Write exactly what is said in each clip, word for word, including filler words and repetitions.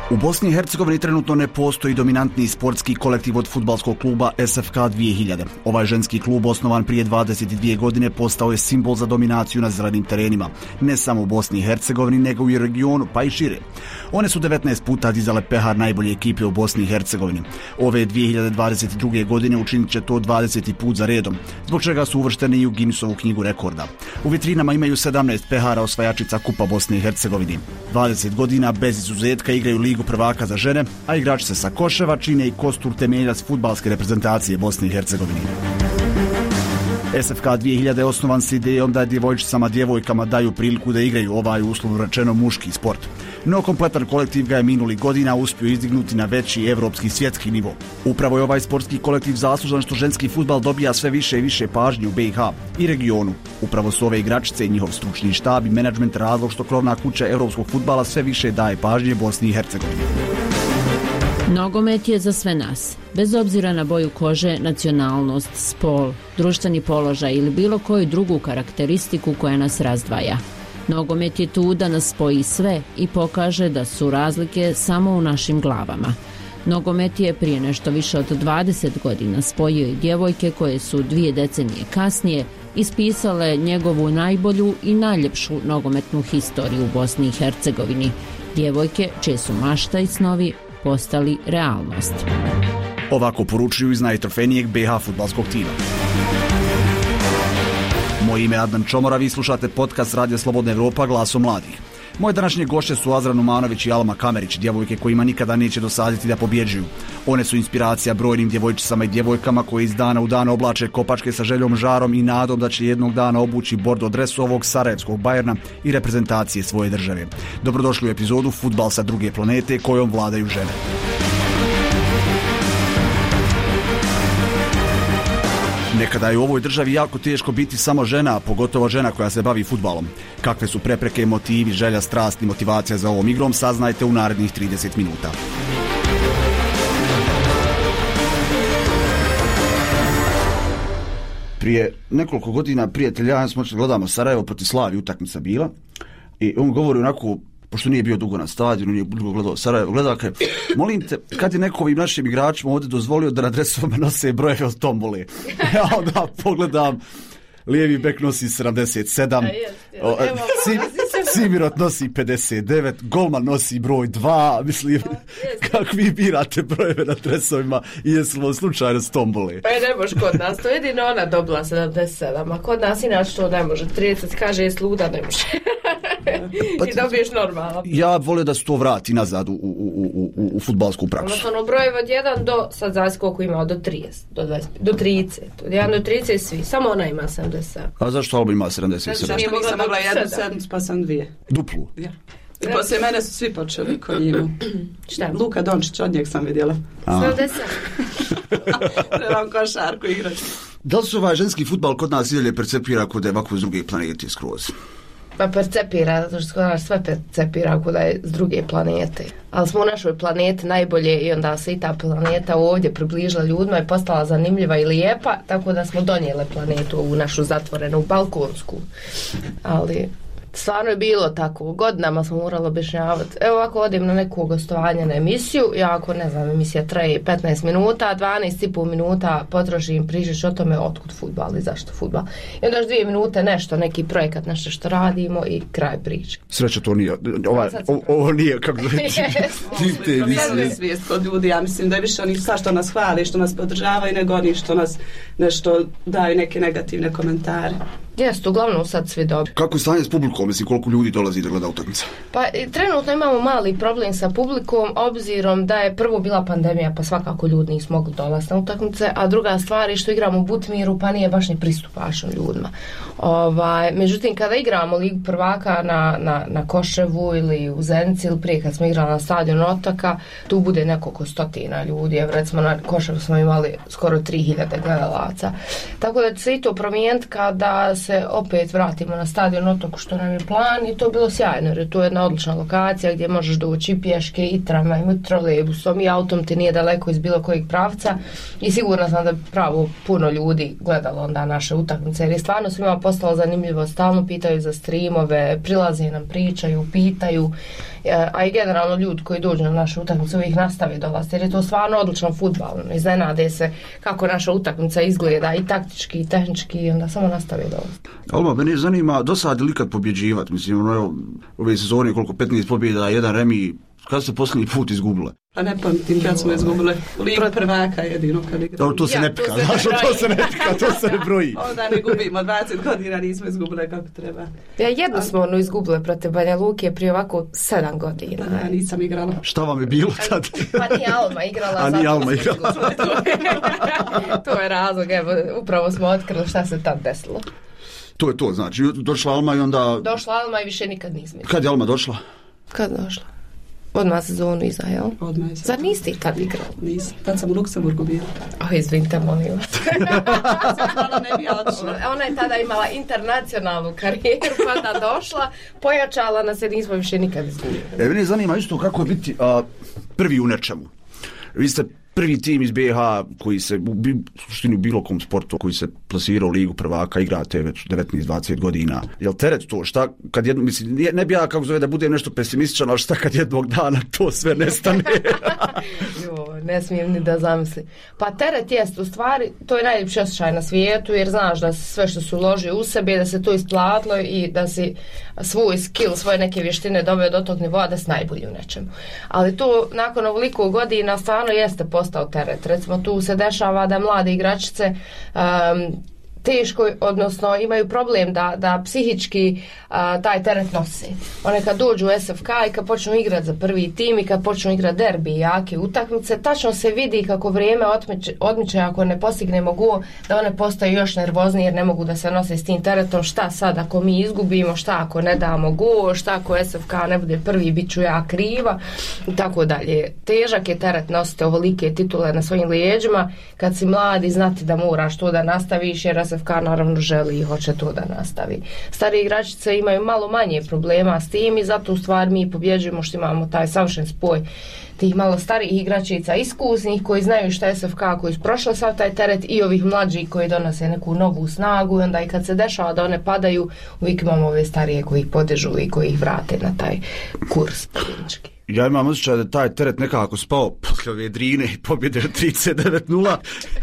U Bosni i Hercegovini trenutno ne postoji dominantni sportski kolektiv od fudbalskog kluba S F K dvije hiljade. Ovaj ženski klub, osnovan prije dvadeset dvije godine, postao je simbol za dominaciju na zelenim terenima. Ne samo u Bosni i Hercegovini, nego i u regionu, pa i šire. One su devetnaest puta dizale pehar najbolje ekipe u Bosni i Hercegovini. Ove dvije hiljade dvadeset druge godine učinit će to dvadeseti put za redom, zbog čega su uvršteni i u Guinnessovu knjigu rekorda. U vitrinama imaju sedamnaest pehara osvajačica Kupa Bosne i Hercegovine. dvadeset godina bez izuzetka igraju ligu prvaka za žene, a igračice sa Koševa čine i kostur temeljac fudbalske reprezentacije Bosne i Hercegovine. S F K dvije hiljade je osnovan s idejom da djevojčicama djevojkama daju priliku da igraju ovaj uslovno rečeno muški sport. No kompletan kolektiv ga je minuli godina uspio izdignuti na veći evropski svjetski nivo. Upravo je ovaj sportski kolektiv zaslužan što ženski fudbal dobija sve više i više pažnje u B i H i regionu. Upravo su ove igračice i njihov stručni štab i menadžment razlog što krovna kuća evropskog fudbala sve više daje pažnje Bosni i Hercegovini. Nogomet je za sve nas, bez obzira na boju kože, nacionalnost, spol, društveni položaj ili bilo koju drugu karakteristiku koja nas razdvaja. Nogomet je tu da nas spoji sve i pokaže da su razlike samo u našim glavama. Nogomet je prije nešto više od dvadeset godina spojio i djevojke koje su dvije decenije kasnije ispisale njegovu najbolju i najljepšu nogometnu historiju u Bosni i Hercegovini. Djevojke čije su mašta i snovi postali realnost. Ovako poručuju iz najtrofejnijeg B i H fudbalskog tima. Moje ime je Adnan Čomora, vi slušate podcast Radio Slobodna Evropa, glasom mladih. Moje današnje gošće su Azra Numanović i Alma Kamerić, djevojke kojima nikada neće dosaditi da pobjeđuju. One su inspiracija brojnim djevojčicama i djevojkama koje iz dana u dan oblače kopačke sa željom, žarom i nadom da će jednog dana obući bordo dres ovog sarajevskog Bajerna i reprezentacije svoje države. Dobrodošli u epizodu Fudbal sa druge planete kojom vladaju žene. Nekada je u ovoj državi jako teško biti samo žena, a pogotovo žena koja se bavi fudbalom. Kakve su prepreke, motivi, želja, strast i motivacija za ovom igrom, saznajte u narednih trideset minuta. Prije nekoliko godina prijatelj, ja smo gledamo Sarajevo protiv Slavije, utakmica bila, i on govori onako, pošto nije bio dugo na stadionu, nije dugo gledao Sarajevo, gledao kaj, molim te, kad je neko ovim našim igračima ovdje dozvolio da na dresovima nose brojeve od tombole? Ja onda pogledam, lijevi bek nosi sedamdeset sedam, o, Cim, Cimirot nosi pedeset devet, golman nosi broj dva, mislim, kako vi birate brojeve na dresovima i jesu li slučajno s tombole? Pa je ne može kod nas, to je jedino ona dobila sedamdeset sedam, a kod nas inače to ne može, trideset kaže je sluda, ne može. Pa, i dobiješ normalno. Ja volio da se to vrati nazad u, u, u, u, u fudbalsku praksu. Ono brojeva od jedan do, sad zavisi koliko ima, do trideset, do dvadeset, do trideset. Od jedan do trideset svi, samo ona ima sedamdeset sedam. A zašto Alba ima sedamdeset sedam? Zašto nisam mogla jednu sedmicu pa sam dvije? Duplu? Ja. I poslije mene su svi počeli kod njemu. Šta? Luka Dončić, od njeg sam vidjela. sedamdeset. Trebam košarku igrati. Da li se ovaj ženski fudbal kod nas i dalje percepira kod je ovako s druge planete skroz? Pa percepira, zato što nas sve percepira kod je s druge planete. Ali smo u našoj planeti najbolje i onda se i ta planeta ovdje približila ljudima i postala zanimljiva i lijepa, tako da smo donijele planetu u našu zatvorenu balkonsku. Ali stvarno je bilo tako, godinama smo morali objašnjavati. Evo ovako odim na neko gostovanje na emisiju, ja ako ne znam, emisija traje petnaest minuta, dvanaest i pol minuta potrošim, prižiš o tome otkud fudbal i zašto fudbal. I onda još dvije minute nešto, neki projekat, nešto što radimo i kraj priče. Sreća to nije, ovaj, ovo, ovo nije, kako reći, ti te emisije. Svijest kod ljudi, ja mislim da je više oni sva što nas hvali, što nas podržavaju, nego oni što nas nešto daju neke negativne komentare. Jeste, uglavnom sad svi dobri. Kako je stanje s publikom? Mislim, koliko ljudi dolazi da gleda utakmice? Pa trenutno imamo mali problem sa publikom, obzirom da je prvo bila pandemija, pa svakako ljudi nisu mogli dolaziti na utakmice, a druga stvar je što igramo u Butmiru, pa nije baš ni pristupašan ljudima. Ovaj, međutim, kada igramo Ligu prvaka na, na, na Koševu ili u Zenici ili prije kad smo igrali na stadionu Otoka, tu bude nekoliko stotina ljudi. Evo, recimo na Koševu smo imali skoro tri hiljade gledalaca. Tako da će se i to promijeniti kada se opet vratimo na stadion Otoku, što nam je plan, i to je bilo sjajno, jer je to jedna odlična lokacija gdje možeš doći i pješke i tramvajem i trolejbusom i autom, ti nije daleko iz bilo kojeg pravca i sigurno sam da pravo puno ljudi gledalo onda naše utakmice, jer je stvarno svima postalo zanimljivo, stalno pitaju za streamove, prilaze nam, pričaju, pitaju a i generalno ljudi koji dođu na našu utakmicu uvijek nastave dolaziti, jer je to stvarno odličan fudbal, iznenade se kako naša utakmica izgleda i taktički i tehnički i onda samo nastave dolaziti. Alma, mene zanima, dosadi li kad pobjeđivati? Mislim, ono, ove sezone koliko petnaest pobjeda, jedan remi, kada se posljednji put izgubile? Pa ne pamtim kad smo izgubile. Ligu prvaka jedino kad igramo. To se ja, ne pika, znaš, to se ne pika, to se ne broji. Onda ne gubimo, dvadeset godina nismo izgubile kako treba. Ja jedno smo ono izgubile protiv Banja Luke prije ovako sedam godina. Ja nisam igrala. Šta vam je bilo tad? Pa nije Alma igrala. A nije Alma igrala. To je razlog, evo, upravo smo otkrili šta se tad desilo. To je to, znači, došla Alma i onda... Došla Alma i više nikad nismo. Kad je Alma došla? Kad došla? Odmah sezonu iza, jel? Odmah iza. Zar niste tad igrali? Nisam. Tad sam u Luksemburgu bila. O, izvinite, molim vas. Ona ne bi odšla. Ona je tada imala internacionalnu karijeru, pa da došla, pojačala nas jer nismo više nikad izgubili. E, mene zanima isto kako je biti a, prvi u nečemu. Vi ste prvi tim iz B H koji se u suštini u bilo kom sportu koji se plasirao u ligu prvaka, igrate već devetnaest dvadeset godina. Jel teret to? Šta kad jedno, mislim, ne bi ja kako zove da budem nešto pesimističan, ali šta kad jednog dana to sve nestane? Jo, ne smijem ni da zamislim. Pa teret jest, u stvari, to je najljepši osjećaj na svijetu, jer znaš da sve što su uložio u sebe, da se to isplatilo i da si svoj skill, svoje neke vještine doveo do tog nivoa da si najbolji u nečemu. Ali to nakon ovoliko godina stvarno jeste postao teret. Recimo tu se dešava da mlade igračice um, teško, odnosno imaju problem da, da psihički a, taj teret nose. One kad dođu u S F K i kad počnu igrati za prvi tim i kad počnu igrati derbi i jake utakmice, tačno se vidi kako vrijeme odmiče, odmiče ako ne postignemo gol, da one postaju još nervoznije jer ne mogu da se nose s tim teretom. Šta sad ako mi izgubimo, šta ako ne damo gol, šta ako S F K ne bude prvi, bit ću ja kriva i tako dalje. Težak je teret nositi ovolike titule na svojim lijeđima kad si mladi, znati da moraš to da nastaviš jer S F K naravno želi i hoće to da nastavi. Stari igračice imaju malo manje problema s tim i zato u stvari mi pobjeđujemo što imamo taj savršen spoj tih malo starijih igračica iskusnih koji znaju šta je S F K, koji su prošli sav taj teret i ovih mlađih koji donose neku novu snagu i onda i kad se dešava da one padaju uvijek imamo ove starije koji ih podižu i koji ih vrate na taj kurs klinički. Ja imam osjećaj da taj teret nekako spao poslije ove Drine i pobjede trideset devet nula.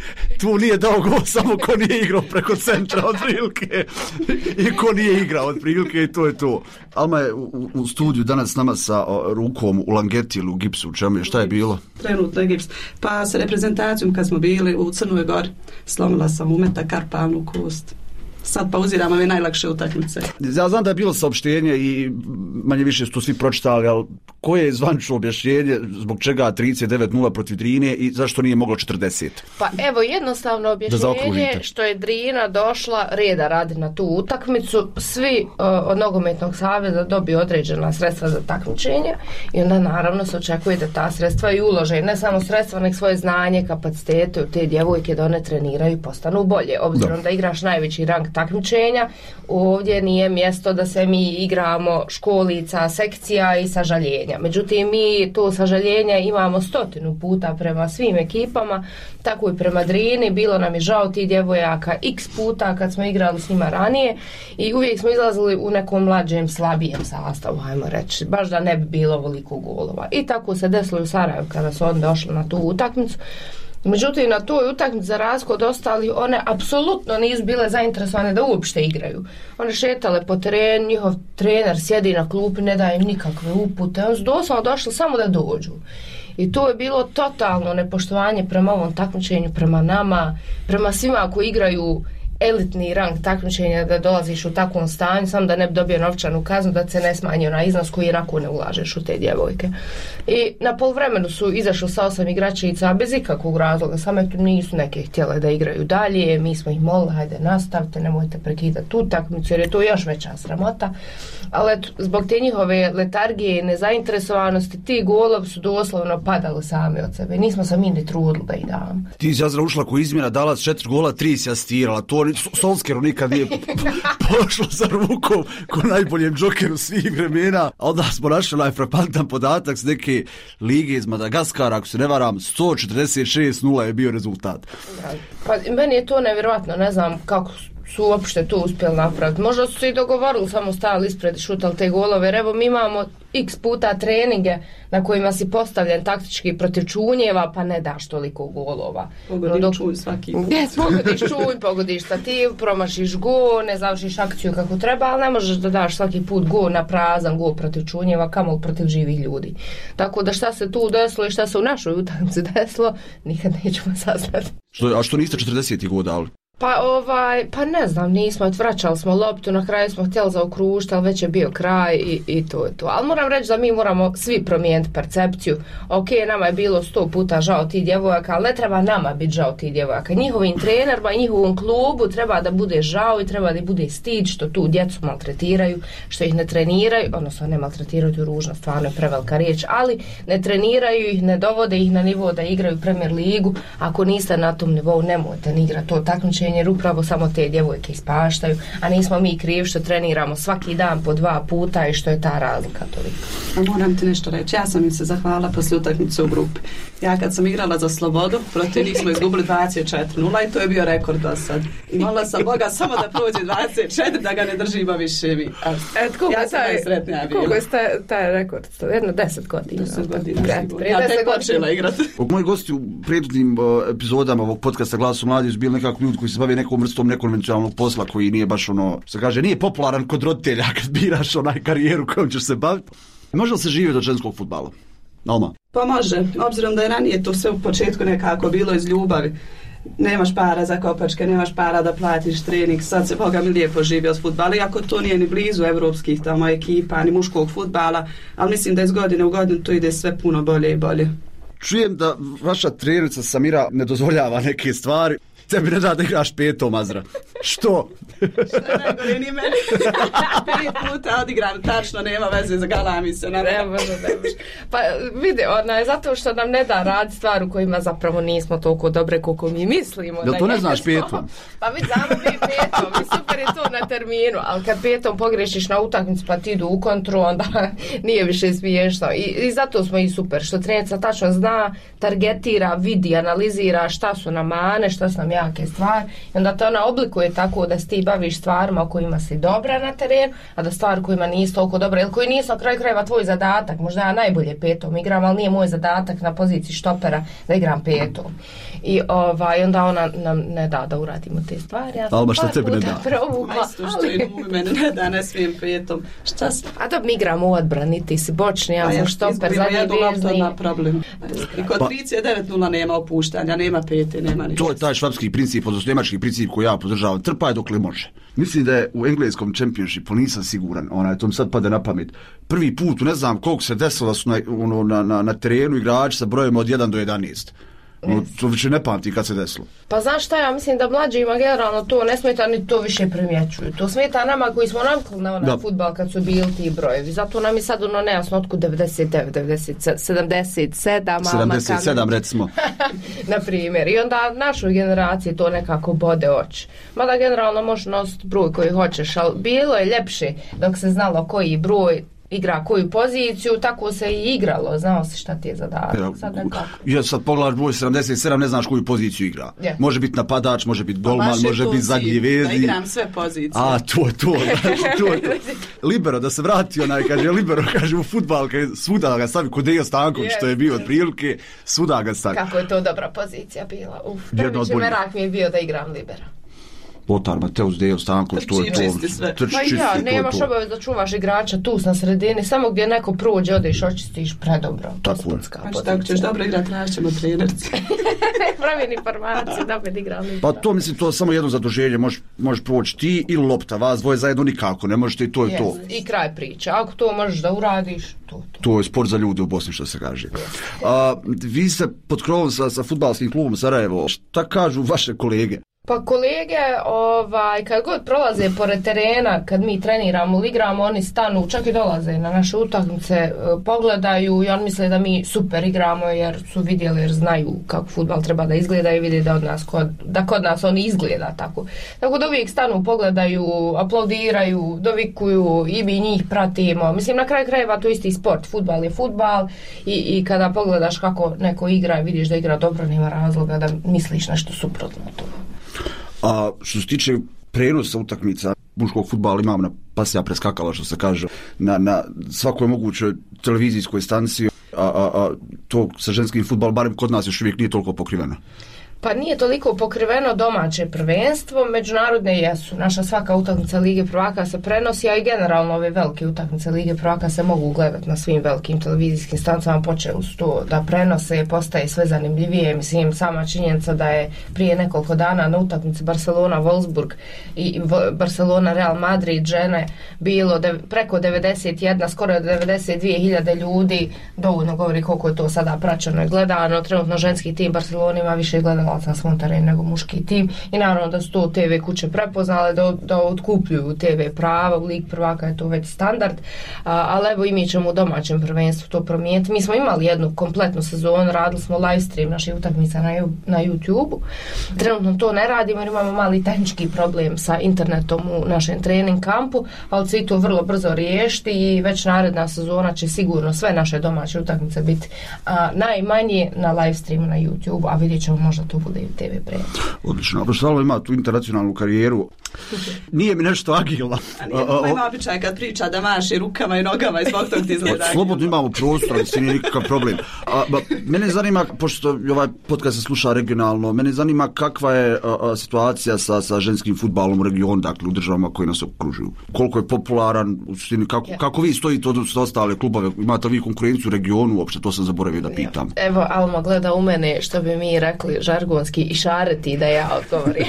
Tu nije dao gol samo ko nije igrao preko centra od prilike i ko nije igrao od prilike i to je to. Alma je u, u studiju danas s nama sa o, rukom u langeti ili u gipsu, u čemu je, šta je bilo? Trenutno je gips. Pa sa reprezentacijom kad smo bili u Crnoj Gori, slomila sam umeta karpalnu kost. Sad pauziram ove najlakše utakmice. Ja znam da je bilo saopštenje i manje više su to svi pročitali, ali koje je zvanično objašnjenje zbog čega trideset devet nula protiv Drine i zašto nije moglo četrdeset? Pa evo jednostavno objašnjenje što je Drina došla reda radi na tu utakmicu, svi uh, od nogometnog saveza dobiju određena sredstva za takmičenje i onda naravno se očekuje da ta sredstva i ulože, ne samo sredstva, nek svoje znanje, kapacitete u te djevojke da one treniraju i postanu bolje, obzirom da, da igraš najveći rang takmičenja, ovdje nije mjesto da se mi igramo školica, sekcija i sažaljenja. Međutim, mi to sažaljenja imamo stotinu puta prema svim ekipama, tako i prema Drini. Bilo nam je žao tih djevojaka x puta kad smo igrali s njima ranije i uvijek smo izlazili u nekom mlađem, slabijem sastavu, hajmo reći, baš da ne bi bilo ovoliko golova. I tako se desilo u Sarajevu kada su oni došli na tu utakmicu. Međutim, na toj utakmici za razliku od ostalih, one apsolutno nisu bile zainteresovane da uopšte igraju. One šetale po terenu, njihov trener sjedi na klupi, ne daje im nikakve upute, oni su doslovno došli samo da dođu. I to je bilo totalno nepoštovanje prema ovom takmičenju, prema nama, prema svima koji igraju elitni rang takmičenja, da dolaziš u takvom stanju samo da ne bi dobio novčanu kaznu, da se ne smanji na iznos koji onako ne ulažeš u te djevojke. I na poluvremenu su izašli sa osam igračica bez ikakvog razloga, samo eto nisu neke htjele da igraju dalje, mi smo ih molili, hajde nastavite, nemojte prekidati tu takmicu jer je to još veća sramota. Ali eto, zbog te njihove letargije i nezainteresovanosti ti golovi su doslovno padali sami od sebe. Nismo se mi ni trudili da ih damo. Ti si Jazra ušla ko izmjena, dala četiri gola, tri si asistirala. To Solskjaeru nikad nije pošlo za rukom ko najboljem džokeru svih vremena. A onda smo našli onaj frapantan podatak s neke lige iz Madagaskara, ako se ne varam, sto četrdeset šest nula je bio rezultat. Pa meni je to nevjerojatno, ne znam kako su uopšte to uspjeli napraviti. Možda su se i dogovorili, samo stali ispred i šutali te golove. Jer evo mi imamo x puta treninge na kojima si postavljen taktički protiv čunjeva, pa ne daš toliko golova. Pogodiš no, čunj svaki put. Yes, pogodiš čunj, pogodiš stativ, promašiš go, ne završiš akciju kako treba, ali ne možeš da daš svaki put go na prazan, go protiv čunjeva, kamoli protiv živih ljudi. Tako da šta se tu desilo i šta se u našoj utakmici desilo, nikad nećemo saznati. Što, a što niste četrdesetih godina dali? Pa ovaj, pa ne znam, nismo, vraćali smo loptu, na kraju smo htjeli zaokružiti, ali već je bio kraj i, i to je to. Ali moram reći da mi moramo svi promijeniti percepciju. Ok, nama je bilo sto puta žao tih djevojaka, ali ne treba nama biti žao tih djevojaka. Njihovim trenerima i njihovom klubu treba da bude žao i treba da bude stid što tu djecu maltretiraju, što ih ne treniraju, odnosno ne maltretiraju, to je ružna, stvarno je prevelika riječ, ali ne treniraju ih, ne dovode ih na nivo da igraju Premier ligu. Ako niste na tom nivou, nemojte ni igrati to takmičenje, jer upravo samo te djevojke ispaštaju, a nismo mi krivi što treniramo svaki dan po dva puta i što je ta razlika toliko. Moram ti nešto reći, ja sam im se zahvala poslije utakmice u grupi. Ja kad sam igrala za Slobodu, protiv njih smo izgubili dvadeset četiri nula i to je bio rekord do sad. I molila sam Boga samo da prođe dvadeset četiri, da ga ne držimo više mi. A, Et, ja sam najsretnija bila. Koliko je taj, taj rekord? Jedno deset godina. deset godina. Ja tek počela igrati. Moji gosti u prethodnim uh, epizodama ovog podcasta Glasu mladih su bili nekako ljudi koji se bave nekom vrstom nekonvencionalnog posla koji nije baš ono, se kaže, nije popularan kod roditelja kad biraš onaj karijeru kojom ćeš se baviti. Može li se živjeti od ženskog fudbala? Alma? Pa može, obzirom da je ranije to sve u početku nekako bilo iz ljubavi. Nemaš para za kopačke, nemaš para da platiš trening, sad se Boga mi lijepo živi od fudbala, iako to nije ni blizu evropskih tamo ekipa, ni muškog fudbala, ali mislim da iz godine u godinu to ide sve puno bolje i bolje. Čujem da vaša trenerca Samira ne dozvoljava neke stvari. Tebi ne da da igraš petom, Azra. Što? Što je najgore, ni meni. Pet puta odigram, tačno, nema veze, zagalami se. Ne, ne može, ne može. Pa vidi, ona je zato što nam ne da rad stvar u kojima zapravo nismo toliko dobre koliko mi mislimo. Jel to ne znaš petom? Pa mi znamo mi petom, mi super je to na terminu, ali kad petom pogrešiš na utakmicu pa ti idu u kontru, onda nije više smiješno. I, i zato smo i super, što trenerca tačno zna, targetira, vidi, analizira šta su nam mane, šta su nam jake stvari i onda to ona oblikuje tako da se ti baviš stvarima o kojima si dobra na terenu, a da stvari kojima nisi toliko dobra ili koji nisu na kraju krajeva tvoj zadatak. Možda ja najbolje petom igram, ali nije moj zadatak na poziciji štopera da igram petom. I ovaj, onda ona nam ne da da uradimo te stvari. Ja Alba, šta tebi ne da? Majsto što i numi mene ne da, ne smijem petom. Šta si? A da mi igramo u odbrani, ti si bočni, ja sam štoper, zadnji vezni. Problem. I kod pa, trideset devet nula nema opuštanja, nema pete, nema ništa. To je taj švapski princip, odnosno njemački princip koji ja podržavam. Trpaj dok li može. Mislim da je u engleskom čempionšipu, nisam siguran, onaj, to mi sad pade na pamet. Prvi put, ne znam koliko se desilo da su na, ono, na, na, na terenu igrači sa brojem od jedan do jedanaest. No, to više ne pamti kad se desilo. Pa znaš šta, ja mislim da mlađima generalno to ne smeta ni to više primjećuju. To smeta nama koji smo navikli na onaj fudbal kad su bili ti brojevi. Zato nam je sad ono nejasno otkud devedeset devet, devedeset, sedamdeset sedam, sedamdeset sedam recimo. Na primjer. I onda našoj generaciji to nekako bode oči. Mada generalno možeš nositi broj koji hoćeš, ali bilo je ljepše dok se znalo koji broj igra koju poziciju, tako se i igralo, znao se šta ti je zadatak. Ja, sad nekako. Ja sad pogledaš broj sedamdeset sedam, ne znaš koju poziciju igra. Yeah. Može biti napadač, može biti golman, može biti zadnji vezi. Da igram sve pozicije. A, to je to. to, je to. Libero, da se vrati onaj, kaže, libero, kaže u fudbal, kaže, svuda ga stavi, kod Dejo Stanković, yes. što je bio od prilike, svuda ga stavi. Kako je to dobra pozicija bila. Uf, prvi merak mi je bio da igram libero. Lothar Mateus, Dejo Stanković, to je to. Trči, pa ja, nemaš obavez da čuvaš igrača tu na sredini, samo gdje neko prođe, odeš, očistiš predobro. Tako je. Znači, tako ćeš dobro igrati, tražćemo trenerci. Pravi informacije, da bi igrao libero. Pa to mislim, to je samo jedno zaduženje, možeš može proći ti ili lopta, vas dvoje zajedno nikako, ne možete i to je yes. to. I kraj priče, ako to možeš da uradiš, to to. To je sport za ljude u Bosni, što se kaže. A, vi ste pod krovom sa, sa fudbalskim klubom Sarajevo, šta kažu vaše kolege? Pa kolege, ovaj, kad god prolaze pored terena, kad mi treniramo ili igramo, oni stanu, čak i dolaze na naše utakmice, pogledaju i on misle da mi super igramo jer su vidjeli, jer znaju kako fudbal treba da izgleda i vide da, od nas kod, da kod nas on izgleda tako. Tako da uvijek stanu, pogledaju, aplaudiraju, dovikuju i mi njih pratimo. Mislim, na kraju krajeva to isti sport, fudbal je fudbal i, i kada pogledaš kako neko igra i vidiš da igra dobro, nema razloga da misliš nešto suprotno to. A što se tiče prenosa utakmica muškog fudbala imam na pasija preskakala, što se kaže, na, na svakoj mogućoj televizijskoj stanciji, a, a, a to sa ženskim fudbalom, barem kod nas još uvijek nije toliko pokriveno. Pa nije toliko pokriveno domaće prvenstvo, međunarodne jesu. Naša svaka utakmica Lige prvaka se prenosi, a i generalno ove velike utakmice Lige prvaka se mogu gledati na svim velikim televizijskim stancama, počeli su to da prenose, postaje sve zanimljivije. Mislim, sama činjenica da je prije nekoliko dana na utakmici Barcelona-Wolfsburg i Barcelona Real Madrid žene bilo de, preko devedeset jedna, skoro devedeset dvije hiljade ljudi, dovoljno govori koliko je to sada praćeno i gledano. Trenutno ženski tim Barcelona ima više gledano na svom terenu nego muški tim i naravno da su to te ve kuće prepoznale da, da otkupljuju te ve prava, u Lig prvaka je to već standard, a, ali evo i mi ćemo u domaćem prvenstvu to promijeniti. Mi smo imali jednu kompletnu sezonu, radili smo live stream naših utakmica na, na YouTube-u. Trenutno to ne radimo jer imamo mali tehnički problem sa internetom u našem trening kampu, ali će to vrlo brzo riješiti i već naredna sezona će sigurno sve naše domaće utakmice biti a, najmanje na live streamu na YouTube-u, a vidjet ćemo možda to bude i te ve prenos. Odlično. Apoštalo ima tu internacionalnu karijeru. Nije mi nešto agilno. A nije ima običaj kad priča da maši rukama i nogama i zbog tog ti izgleda. Slobodno imamo prostor, i nije nikakav problem. A, ba, mene zanima, pošto ovaj podcast se sluša regionalno, mene zanima kakva je a, a, situacija sa, sa ženskim fudbalom u regionu, dakle u državama koje nas okružuju. Koliko je popularan, u suštini, kako, yeah. kako vi stojite od ostale klubove, imate vi konkurenciju u regionu, uopšte to sam zaboravio da pitam. Evo, Alma gleda u mene, što bi mi rekli žargonski, i šareti da ja odgovorim.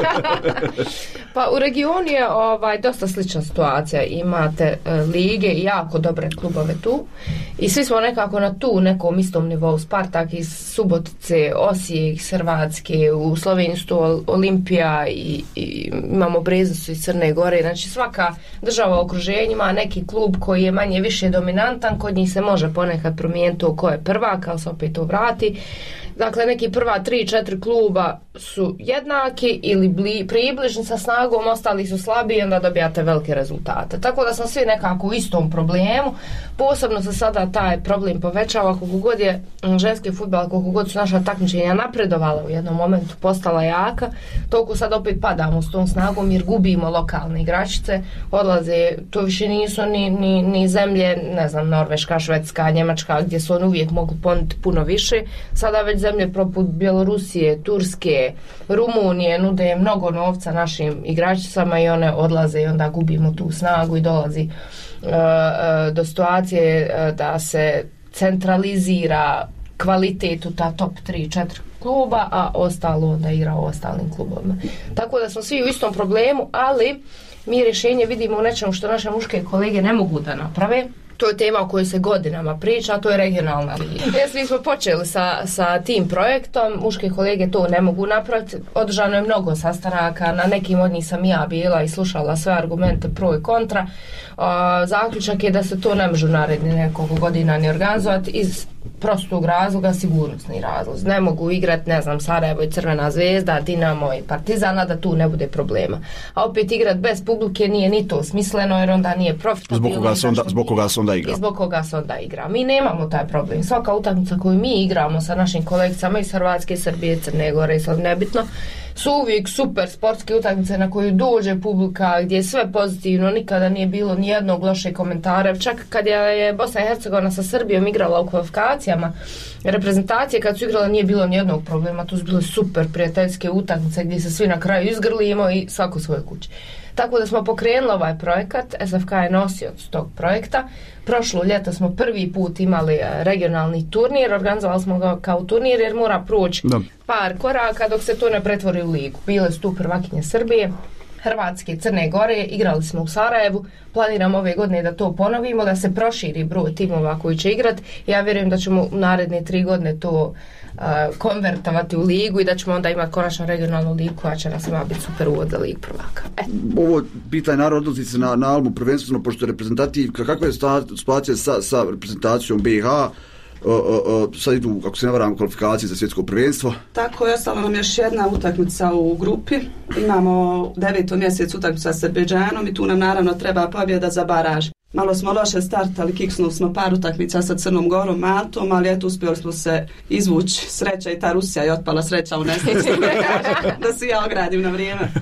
Pa u regionu je ovaj, dosta slična situacija. Imate e, lige i jako dobre klubove tu i svi smo nekako na tu nekom istom nivou. Spartak iz Subotice, Osijek, Hrvatske, u Sloveniji su to Olimpija i, i imamo Breznicu iz Crne Gore. Znači svaka država u okruženju ima neki klub koji je manje više dominantan, kod njih se može ponekad promijeniti to ko je prvak, ali se opet to vrati. Dakle, neki prva tri, četiri kluba su jednaki ili bli, približni sa snagom, ostali su slabiji i onda dobijate velike rezultate. Tako da smo svi nekako u istom problemu. Posebno se sada taj problem povećava koliko god je ženski fudbal, koliko god su naša takmičenja napredovala u jednom momentu, postala jaka, toliko sad opet padamo s tom snagom jer gubimo lokalne igračice, odlaze, to više nisu ni, ni, ni zemlje, ne znam, Norveška, Švedska, Njemačka, gdje su oni uvijek mogli ponuditi puno više. Sada već zemlje poput Bjelorusije, Turske, Rumunije nude mnogo novca našim igračicama i one odlaze i onda gubimo tu snagu i dolazi uh, uh, do situacije uh, da se centralizira kvalitet u ta top tri četiri kluba, a ostalo onda igra u ostalim klubovima. Tako da smo svi u istom problemu, ali mi rješenje vidimo u nečemu što naše muške kolege ne mogu da naprave. To je tema o kojoj se godinama priča, a to je regionalna liga. Jesli smo počeli sa, sa tim projektom, muške kolege to ne mogu napraviti. Održano je mnogo sastanaka, na nekim od njih sam ja bila i slušala sve argumente pro i kontra. A, zaključak je da se to ne može naredni nekoliko godina ni organizovati iz prostog razloga, sigurnosni razlog. Ne mogu igrati, ne znam, Sarajevo i Crvena zvezda, Dinamo i Partizana, da tu ne bude problema. A opet igrati bez publike nije ni to smisleno, jer onda nije profitabilno. Zbog koga se onda, zbog koga se onda igra. I zbog koga se onda igra. Mi nemamo taj problem. Svaka utakmica koju mi igramo sa našim kolegicama iz Hrvatske, Srbije, Crne Gore i sad nebitno, su uvijek super sportske utakmice na koju dođe publika, gdje je sve pozitivno, nikada nije bilo ni jednog loše komentara. Čak kad je Bosna i Hercegovina sa Srbijom igrala u kvalifikacijama reprezentacije, kad su igrala nije bilo ni jednog problema, to su bile super prijateljske utakmice gdje se svi na kraju izgrlimo i svako svoje kuće. Tako da smo pokrenuli ovaj projekat, S F K je nosioc tog projekta. Prošlo ljeto smo prvi put imali regionalni turnir, organizovali smo ga kao turnir jer mora proći da. par koraka dok se to ne pretvori u ligu. Bile su tu prvakinje Srbije, Hrvatske, Crne Gore, igrali smo u Sarajevu, planiramo ove godine da to ponovimo, da se proširi broj timova koji će igrati. Ja vjerujem da ćemo u naredne tri godine to uh, konvertovati u ligu i da ćemo onda imati konačno regionalnu ligu koja će nas ima biti super uvod za lig prvaka. E. Ovo pitanje naravno odnosi se na, na Almu prvenstveno, pošto je reprezentativ, kakva je situacija sa, sa reprezentacijom B i H? Uh, uh, uh, sad idu, ako se ne varam, kvalifikacije za svjetsko prvenstvo. Tako je, ostala nam još jedna utakmica u grupi. Imamo u devetom mjesecu utakmicu sa Azerbejdžanom i tu nam naravno treba pobjeda za baraž. Malo smo loše startali, kiksnuli smo par utakmica sa Crnom Gorom, Maltom, ali eto uspjeli smo se izvući. Sreća i ta Rusija je otpala, sreća u nesreći. Da se ja ogradim na vrijeme.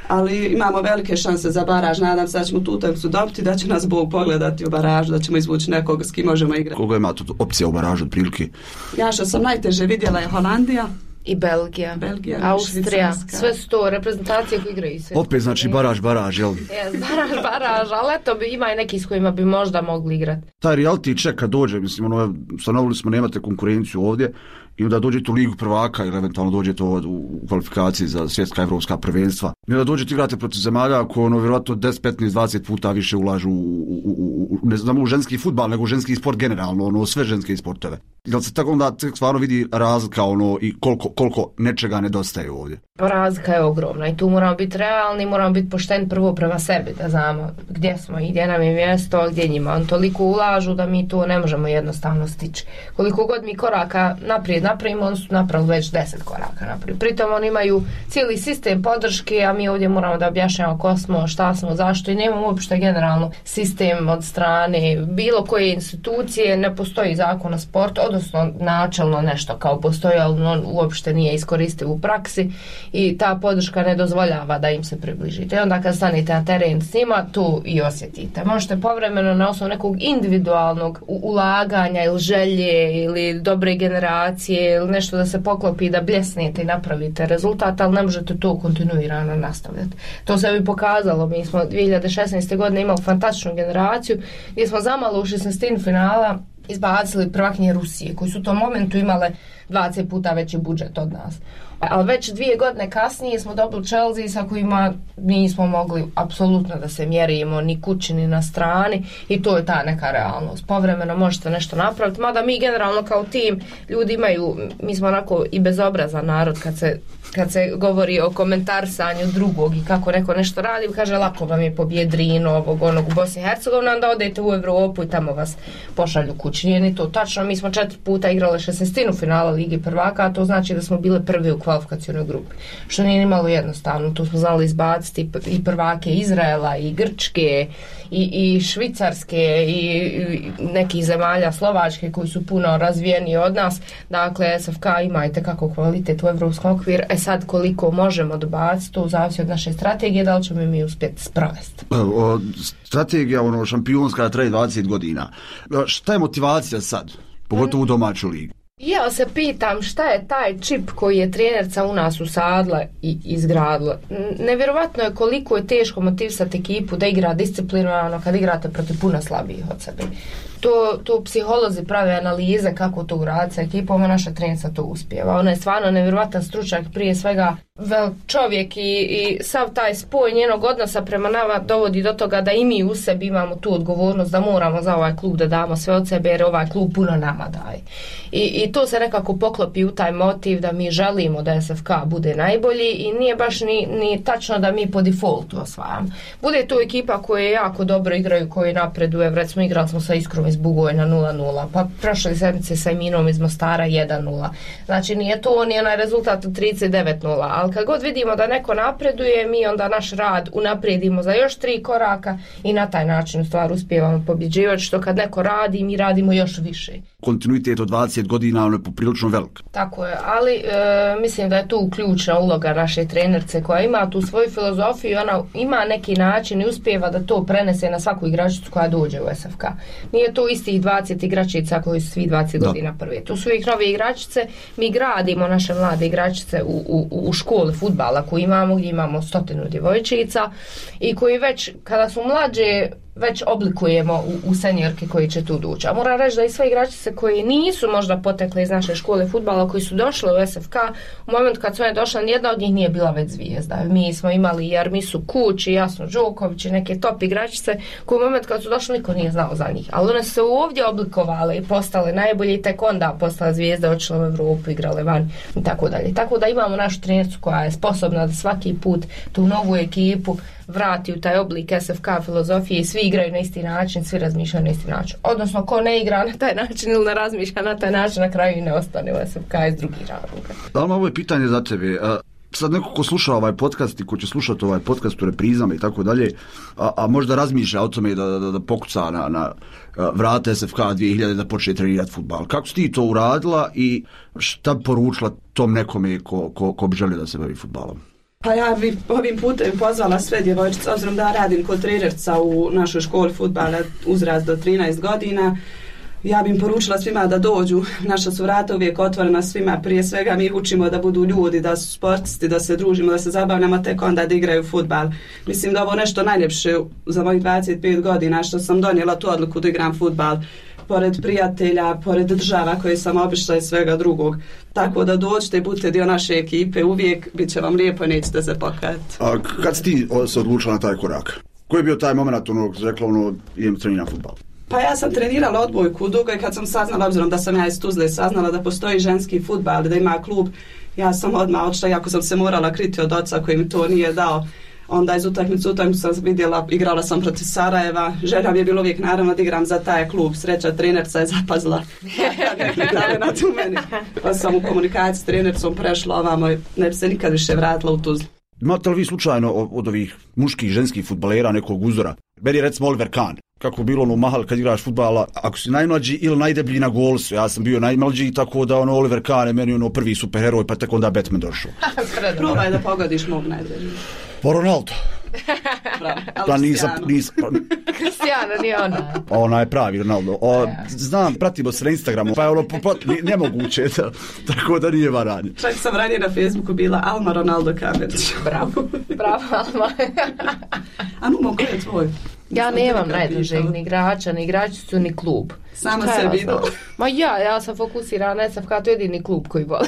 ali imamo velike šanse za baraž. Nadam se da ćemo tu utakmicu dobiti, da će nas Bog pogledati u baražu, da ćemo izvući nekog s kim možemo igrati. Koga ima tu opcija u baražu otprilike? Ja što sam najteže vidjela je Holandija. I Belgija, Belgija Austrija, sve su to reprezentacije koje igraju sve. Opet znači baraž, baraž, jel? Yes, baraž, baraž, ali eto bi, ima i neki s kojima bi možda mogli igrati. Taj reality check kad dođe, mislim, ono, stanovili smo, nemate konkurenciju ovdje, i onda dođete u ligu prvaka ili eventualno dođete u kvalifikaciji za svjetska evropska prvenstva. I onda dođete igrate protiv zemalja koje ono vjerojatno deset, petnaest, dvadeset puta više ulažu u, u, u, u ne znam u ženski fudbal nego u ženski sport generalno, ono sve ženske sportove. Jel se tako onda stvarno vidi razlika ono i koliko, koliko nečega nedostaje ovdje? Razlika je ogromna i tu moramo biti realni, moramo biti pošteni prvo prema sebi da znamo gdje smo i gdje nam je mjesto, a gdje njima. On toliko ulažu da mi to ne možemo jednostavno stići. Koliko god mi koraka naprijed napravimo, oni su napravili već deset koraka naprijed. Pritom oni imaju cijeli sistem podrške, a mi ovdje moramo da objašnjamo ko smo, šta smo, zašto i nemamo uopšte generalno sistem od strane bilo koje institucije, ne postoji zakon o sportu, odnosno načelno nešto kao postoji, ali on uopšte nije iskoristiv u praksi i ta podrška ne dozvoljava da im se približite. I onda kad stanete na teren s njima, tu i osjetite. Možete povremeno na osnovu nekog individualnog ulaganja ili želje ili dobre generacije ili nešto da se poklopi da bljesnete i napravite rezultat, ali ne možete to kontinuirano nastavljati. To se bi pokazalo. Mi smo dvije hiljade šesnaeste. godine imali fantastičnu generaciju gdje smo zamalo u šesnaestini finala izbacili prvakinje Rusije, koji su u tom momentu imale dvadeset puta veći budžet od nas. Ali već dvije godine kasnije smo dobili Chelsea sa kojima nismo mogli apsolutno da se mjerimo ni kući ni na strani i to je ta neka realnost. Povremeno možete nešto napraviti, mada mi generalno kao tim ljudi imaju, mi smo onako i bezobrazan narod kad se, kad se govori o komentarsanju drugog i kako neko nešto radi, kaže lako vam je pobjedrino ovog onog u Bosni i Hercegovini, onda odete u Europu i tamo vas pošalju kući. Nije ni to tačno, mi smo četiri puta igrali šesnaestinu finala Lige prvaka, a to znači da smo bile prvi u kvalifikacionoj grupi. Što nije nimalo jednostavno, tu smo znali izbaciti i prvake Izraela i Grčke i, i Švicarske i, i nekih zemalja Slovačke koji su puno razvijeniji od nas. Dakle, S F K ima i tekako kvalitet u evropskom okviru. E sad koliko možemo dobaciti, to zavisi od naše strategije, da li ćemo mi uspjeti sprovesti. Strategija ono, šampionska traje dvadeset godina. Šta je motivacija sad? Pogotovo u domaću ligu. Ja se pitam šta je taj čip koji je trenerca u nas usadla i izgradila. Nevjerovatno je koliko je teško motivisati ekipu da igra disciplinovano kad igrate protiv puno slabijih od sebe. To, to psiholozi prave analize kako to uraditi sa ekipom, a naša trenerca to uspijeva. Ona je stvarno nevjerovatan stručnjak, prije svega velik čovjek i, i sav taj spoj njenog odnosa prema nama dovodi do toga da i mi u sebi imamo tu odgovornost da moramo za ovaj klub da damo sve od sebe jer ovaj klub puno nama daje. I, i to se nekako poklopi u taj motiv da mi želimo da S F K bude najbolji i nije baš ni, ni tačno da mi po defaultu osvajamo. Bude to ekipa koja jako dobro igraju, koji napreduje. Recimo igrali smo sa Iskrom iz Bugojna nula nula, pa prošle sedmice sa Eminom iz Mostara jedan nula. Znači nije to ni onaj rezultat od trideset devet nula, ali kad god vidimo da neko napreduje, mi onda naš rad unaprijedimo za još tri koraka i na taj način u stvari uspijevamo pobjeđivati, što kad neko radi, mi radimo još više. Kontinuitet od dvadeset godina ono je poprilično velik. Tako je, ali e, mislim da je tu ključna uloga naše trenerce koja ima tu svoju filozofiju i ona ima neki način i uspijeva da to prenese na svaku igračicu koja dođe u S F K. Nije to istih dvadeset igračica koji su svi dvadeset da. godina prve. Tu su uvijek nove igračice, mi gradimo naše mlade igračice u, u, u školi fudbala koju imamo, gdje imamo stotinu djevojčica i koji već kada su mlađe već oblikujemo u, u seniorke koji će tu doći. A moram reći da i sve igračice koji nisu možda potekle iz naše škole fudbala, koji su došle u S F K, u momentu kad su one došle, nijedna od njih nije bila već zvijezda. Mi smo imali i Armisu Kuć i Jasno Đoković i neke top igračice koji u momentu kad su došle niko nije znao za njih. Ali one su se ovdje oblikovale i postale najbolje i tek onda postale zvijezde, odšle u Evropu, igrale van i tako dalje. Tako da imamo našu trenercu koja je sposobna da svaki put tu novu ekipu vrati u taj oblik S F K filozofije i svi igraju na isti način, svi razmišljaju na isti način. Odnosno, ko ne igra na taj način ili ne razmišlja na taj način, na kraju i ne ostane u S F K iz drugih razloga. Alma, ovo je pitanje za tebe. Sad neko ko sluša ovaj podcast i ko će slušati ovaj podcast u reprizama i tako dalje, a, a možda razmišlja o tome da, da, da pokuca na, na vrata S F K dvije hiljade da počne trenirati fudbal. Kako si ti to uradila i šta poručila tom nekome ko, ko, ko bi želio da se bavi fudbalom? Pa ja bih ovim putem pozvala sve djevojčice, obzirom da radim kod trenerca u našoj školi fudbala uzrast do trinaest godina. Ja bih im poručila svima da dođu, naša su vrata uvijek otvorena svima, prije svega mi ih učimo da budu ljudi, da su sportisti, da se družimo, da se zabavljamo, tek onda da igraju fudbal. Mislim da ovo nešto najljepše za mojih dvadeset pet godina što sam donijela tu odluku da igram fudbal. Pored prijatelja, pored država koje sam obišla i svega drugog. Tako da dođete i budete dio naše ekipe, uvijek bit će vam lijepo i nećete se pokajati. A kad si ti se odlučila na taj korak? Koji je bio taj moment onog, rekla ono, idem trenirati fudbal? Pa ja sam trenirala odbojku dugo i kad sam saznala, obzirom da sam ja iz Tuzle saznala da postoji ženski fudbal, da ima klub, ja sam odmah odšla, iako sam se morala kriti od oca koji mi to nije dao. Onda iz utakmice utakmicu sam vidjela, igrala sam protiv Sarajeva, želja mi je bilo uvijek naravno da igram za taj klub, sreća trenerca je zapazila na tu meni. Pa sam u komunikaciji s trenercom prešla ovamo i ne bi se nikad više vratila u Tuzlu. Imate li vi slučajno od ovih muških, ženskih fudbalera nekog uzora? Meni je recimo Oliver Kahn. Kako bilo ono mahal kad igraš fudbala, ako si najmlađi ili najdeblji na golsu, ja sam bio najmlađi, tako da ono Oliver Kahn je meni ono prvi superheroj, pa tek onda Batman došao. Probaj da pogodiš mog najdeblji. Pa Ronaldo. Da nisam, nisam. Cristiano, nije ona. Ona je pravi Ronaldo. O, znam, pratimo se na Instagramu, pa je ono nemoguće, da, tako da nije varanje. Čak sam ranije na Facebooku bila Alma Ronaldo Kamerić. Bravo, bravo Alma. A numo, ko je tvoj? Ja nemam najdražeg ni igrača, ni igračicu, ni klub. Sama se vidio. Ma ja, ja sam fokusirana na S F K, to je jedini klub koji voli.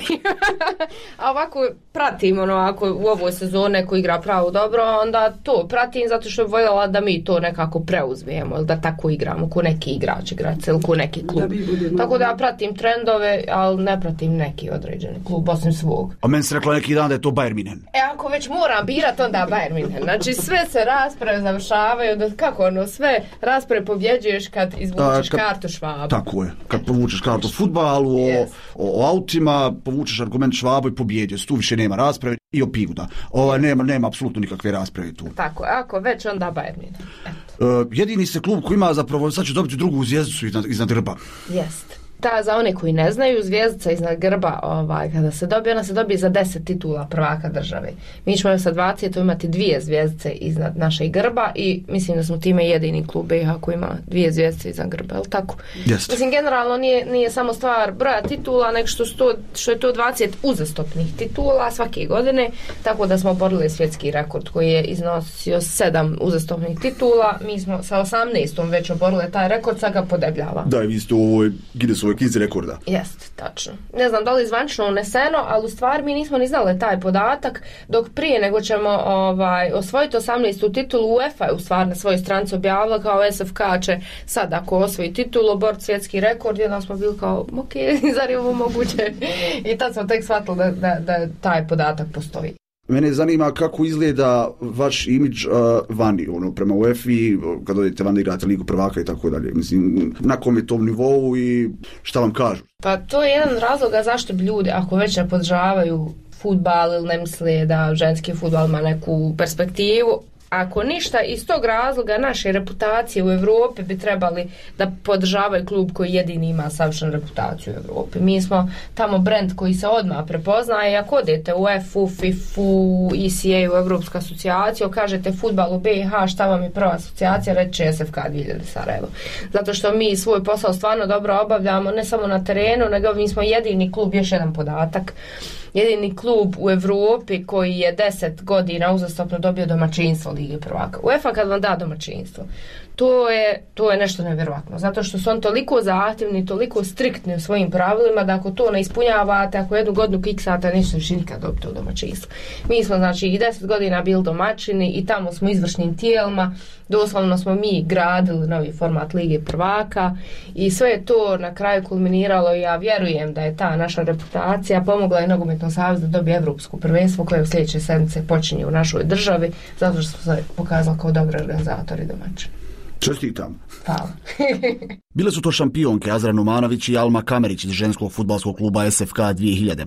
A ovako pratim, ono, ako u ovoj sezone ko igra pravo dobro, onda to pratim zato što bi voljela da mi to nekako preuzmijemo, ili da tako igramo, ko neki igrač igrač, ili ko neki klub. Da tako da ja pratim trendove, ali ne pratim neki određeni klub, osim svog. A meni se rekla neki dan da je to Bayern München. E, ako već moram birat, onda Bayern München. Znači, sve se rasprave završavaju, da, kako ono, sve rasprave pobjeđuješ kad izvučeš kad... kartu Švabu. Tako je, kad povučeš kartu o fudbalu, yes. o, o autima, povučeš argument Švabu i pobjedio. Tu više nema rasprave i o pivu, da. Ova, nema, nema apsolutno nikakve rasprave tu. Tako, ako već onda Bayern München. Uh, jedini se klub koji ima zapravo, sad će dobiti drugu zvijezdicu iznad, iznad grba. Jest. Ta, za one koji ne znaju, zvijezdica iznad grba, ovaj, kada se dobije, ona se dobije za deset titula prvaka države. Mi ćemo sa dvadeset imati dvije zvijezdice iznad našeg grba i mislim da smo time jedini klub B i H koji ima dvije zvijezdice iznad grba, je li tako? Jest. Mislim, generalno nije, nije samo stvar broja titula, nego što, sto, što je to dvadeset uzastopnih titula svake godine, tako da smo oborili svjetski rekord koji je iznosio sedam uzastopnih titula. Mi smo sa osamnaestom već oborili taj rekord, sad ga podebljava. Da, vi ste u ovoj Guinnessovoj knjizi rekorda. Jest, tačno. Ne znam da li zvančno uneseno, ali u stvari mi nismo ni znali taj podatak, dok prije nego ćemo ovaj, osvojiti osamnaestu titulu, UEFA je u stvari na svojoj stranici objavila kao S F K će sad ako osvoji titulu, oboriti svjetski rekord, jedan smo bili kao, ok, zar je ovo moguće? I tad smo tek shvatili da, da, da taj podatak postoji. Mene zanima kako izgleda vaš imidž uh, vani, ono, prema UEFA-i, kad odete van da igrate Ligu prvaka i tako dalje. Mislim, na kom je tom nivou i šta vam kažu? Pa to je jedan razloga zašto bi ljudi, ako već ne podržavaju fudbal ili ne misle da ženski fudbal ima neku perspektivu, ako ništa, iz tog razloga naše reputacije u Europi bi trebali da podržavaju klub koji jedini ima savršenu reputaciju u Europi. Mi smo tamo brend koji se odmah prepoznaje. Ako odete u UEFA, FIFA, E C A, u Europsku asocijaciju, kažete fudbal u B i H, šta vam je prva asocijacija, reče S F K dvije hiljade Sarajevo. Zato što mi svoj posao stvarno dobro obavljamo, ne samo na terenu, nego mi smo jedini klub, još jedan podatak, jedini klub u Europi koji je deset godina uzastopno dobio domaćinstvo Lige prvaka. UEFA kad vam da domaćinstvo, to je, to je nešto nevjerojatno. Zato što su on toliko zahtjevni, toliko striktni u svojim pravilima da ako to ne ispunjavate, ako jednu godinu kiksate, nećete više nikad dobiti u domaćinstvo. Mi smo znači i deset godina bili domaćini i tamo smo izvršnim tijelima, doslovno smo mi gradili novi format Lige prvaka i sve je to na kraju kulminiralo i ja vjerujem da je ta naša reputacija pomogla i Nogometnom savezu da dobije Evropsko prvenstvo koje u sljedeće sedmice počinje u našoj državi zato što smo se pokazali kao dobri organizatori domaćini. Čestitam. Hvala. Bile su to šampionke Azra Numanović i Alma Kamerić iz ženskog fudbalskog kluba S F K dvije hiljade.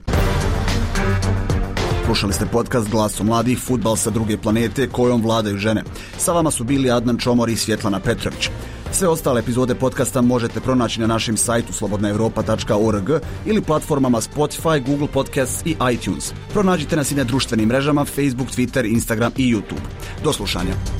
Slušali ste podcast Glasom mladih, fudbal sa druge planete kojom vladaju žene. Sa vama su bili Adnan Čomor i Svjetlana Petrović. Sve ostale epizode podcasta možete pronaći na našem sajtu slobodna europa tačka org ili platformama Spotify, Google Podcasts i iTunes. Pronađite nas i na društvenim mrežama Facebook, Twitter, Instagram i YouTube. Do slušanja.